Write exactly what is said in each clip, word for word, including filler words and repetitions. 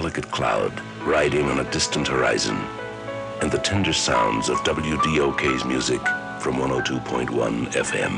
delicate cloud riding on a distant horizon, and the tender sounds of W D O K's music from one oh two point one F M.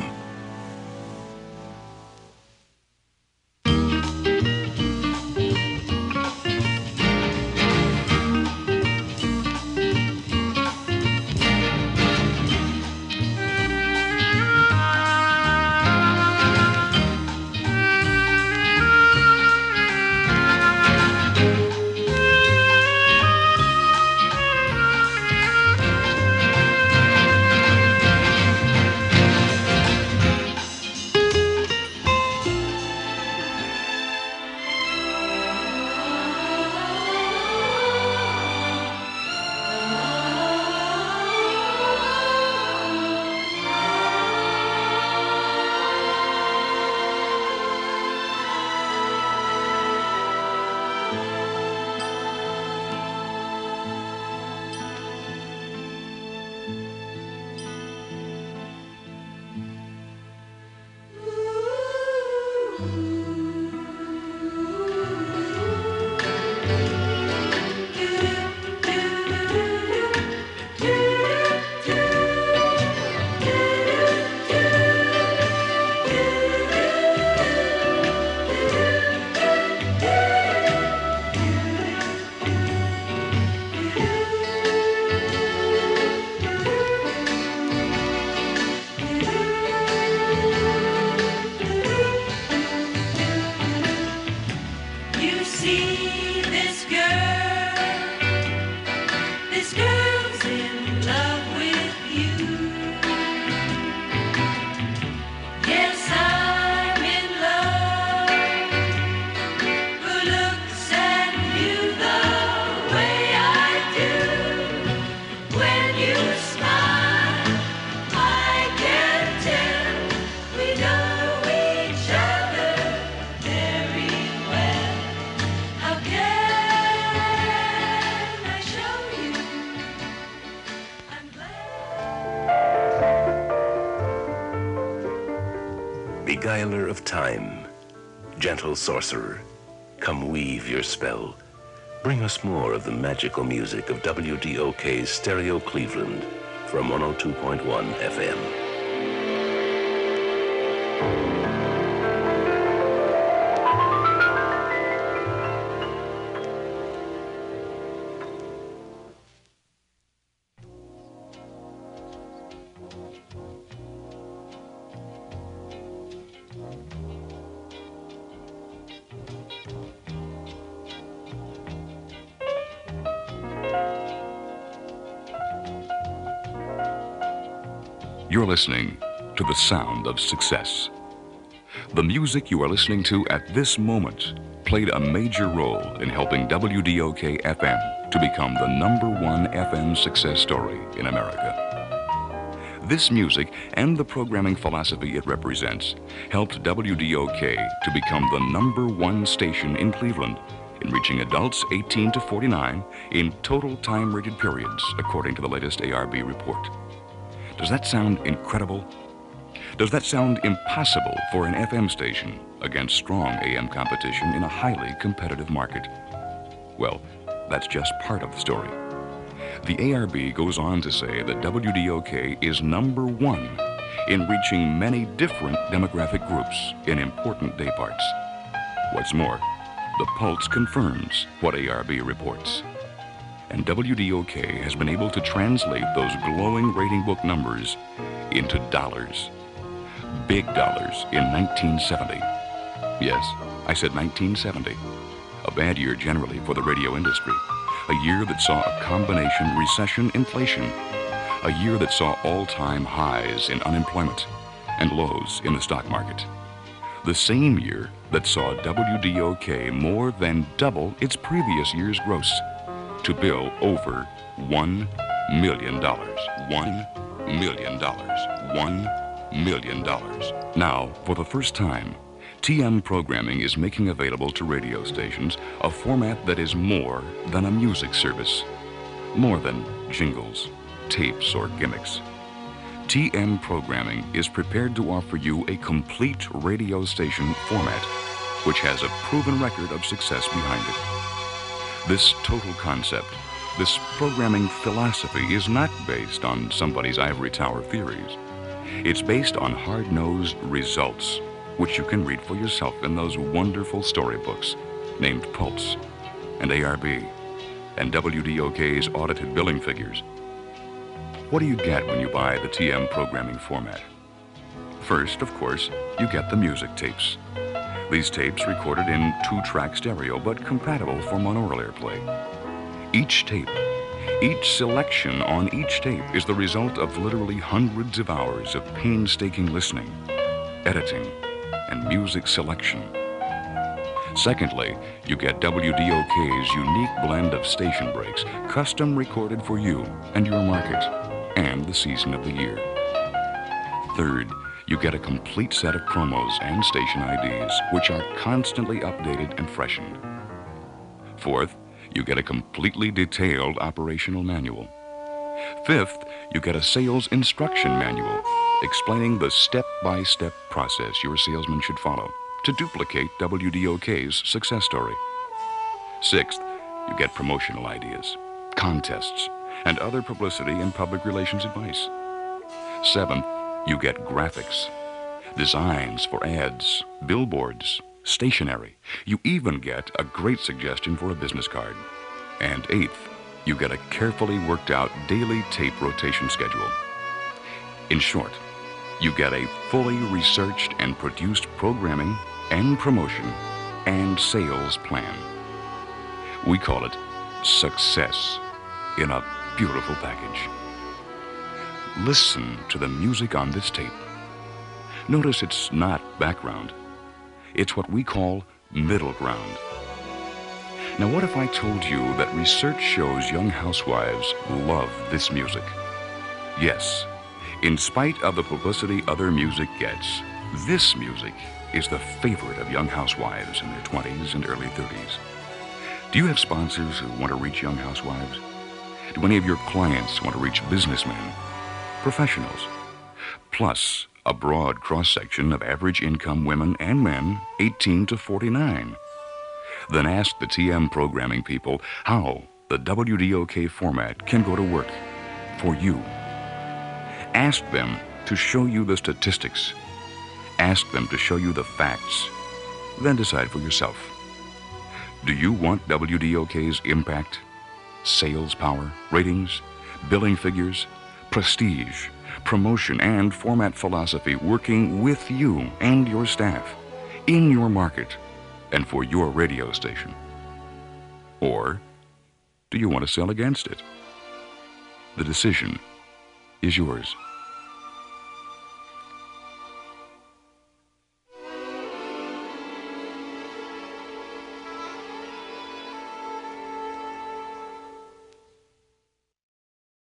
Beguiler of time, gentle sorcerer, come weave your spell. Bring us more of the magical music of W D O K's Stereo Cleveland from one oh two point one F M. You're listening to the sound of success. The music you are listening to at this moment played a major role in helping W D O K F M to become the number one F M success story in America. This music and the programming philosophy it represents helped W D O K to become the number one station in Cleveland in reaching adults eighteen to forty-nine in total time-rated periods, according to the latest A R B report. Does that sound incredible? Does that sound impossible for an F M station against strong A M competition in a highly competitive market? Well, that's just part of the story. The A R B goes on to say that W D O K is number one in reaching many different demographic groups in important day parts. What's more, the Pulse confirms what A R B reports. And W D O K has been able to translate those glowing rating book numbers into dollars. Big dollars in nineteen seventy. Yes, I said nineteen seventy. A bad year generally for the radio industry. A year that saw a combination recession-inflation. A year that saw all-time highs in unemployment and lows in the stock market. The same year that saw W D O K more than double its previous year's gross, to bill over one million dollars. One million dollars. One million dollars. Now, for the first time, T M programming is making available to radio stations a format that is more than a music service, more than jingles, tapes, or gimmicks. T M programming is prepared to offer you a complete radio station format, which has a proven record of success behind it. This total concept, this programming philosophy, is not based on somebody's ivory tower theories. It's based on hard-nosed results, which you can read for yourself in those wonderful storybooks named Pulse and A R B and W D O K's audited billing figures. What do you get when you buy the T M programming format? First, of course, you get the music tapes. These tapes recorded in two-track stereo, but compatible for monaural airplay. Each tape, each selection on each tape is the result of literally hundreds of hours of painstaking listening, editing, and music selection. Secondly, you get W D O K's unique blend of station breaks, custom recorded for you and your market, and the season of the year. Third, you get a complete set of promos and station I Ds, which are constantly updated and freshened. Fourth, you get a completely detailed operational manual. Fifth, you get a sales instruction manual explaining the step-by-step process your salesman should follow to duplicate W D O K's success story. Sixth, you get promotional ideas, contests, and other publicity and public relations advice. Seventh, you get graphics, designs for ads, billboards, stationery. You even get a great suggestion for a business card. And eighth, you get a carefully worked out daily tape rotation schedule. In short, you get a fully researched and produced programming and promotion and sales plan. We call it success in a beautiful package. Listen to the music on this tape. Notice it's not background. It's what we call middle ground. Now, what if I told you that research shows young housewives love this music? Yes, in spite of the publicity other music gets, this music is the favorite of young housewives in their twenties and early thirties. Do you have sponsors who want to reach young housewives? Do any of your clients want to reach businessmen, professionals? Plus, a broad cross-section of average income women and men, eighteen to forty-nine. Then ask the T M programming people how the W D O K format can go to work for you. Ask them to show you the statistics. Ask them to show you the facts. Then decide for yourself. Do you want W D O K's impact, sales power, ratings, billing figures, prestige, promotion, and format philosophy working with you and your staff in your market and for your radio station? Or do you want to sell against it? The decision is yours.